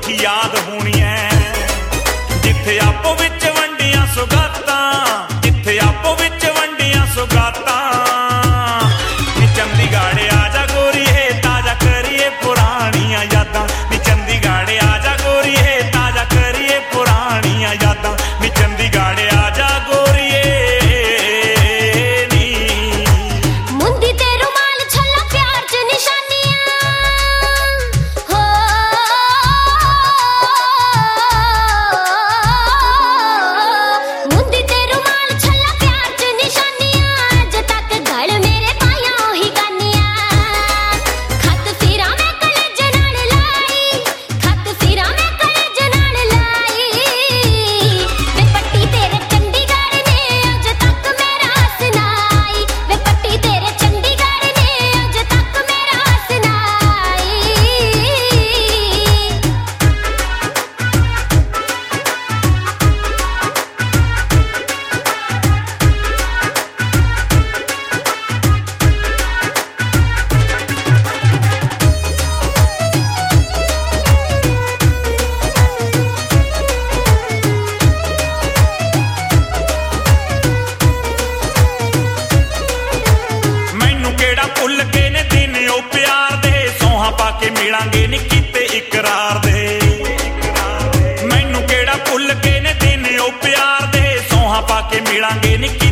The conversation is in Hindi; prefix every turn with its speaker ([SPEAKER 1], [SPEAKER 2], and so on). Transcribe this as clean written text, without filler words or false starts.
[SPEAKER 1] कोठी याद होनी है जिथे आपो विच वंडियां सुगातां, जिथे आपो विच वंडियां सुगातां। नी चंडीगढ़ आजा गोरीए ताजा करिए पुरानियां यादां, नी चंडीगढ़ आजा गोरीए ताजा करिए पुरानियां यादां, नी चंडीगढ़ आजा गोरीए।
[SPEAKER 2] मुंदी ते रुमाल छल्ला प्यार च निशानियां हो, मुंदी ते रुमाल छल्ला प्यार च निशानियां, अज तक गल मेरे पाया ओही गानियां। खत फिरा मैं कलेज नाल लाई, खत फिरा मैं कलेज नाल लाई, वे पट्टी तेरे चंडीगढ़ ने अज तक मेरा सुनाई, वे पट्टी तेरे चंडीगढ़ ने अज तक मेरा सुनाई।
[SPEAKER 1] मैनू केड़ा भुल के ने दिन ओ प्यार दे, सोहां पाके मिलांगे नी कीते इकरार दे। मैनू केड़ा भुल के ने दिन ओ प्यार दे, सोहां पाके मिलांगे नी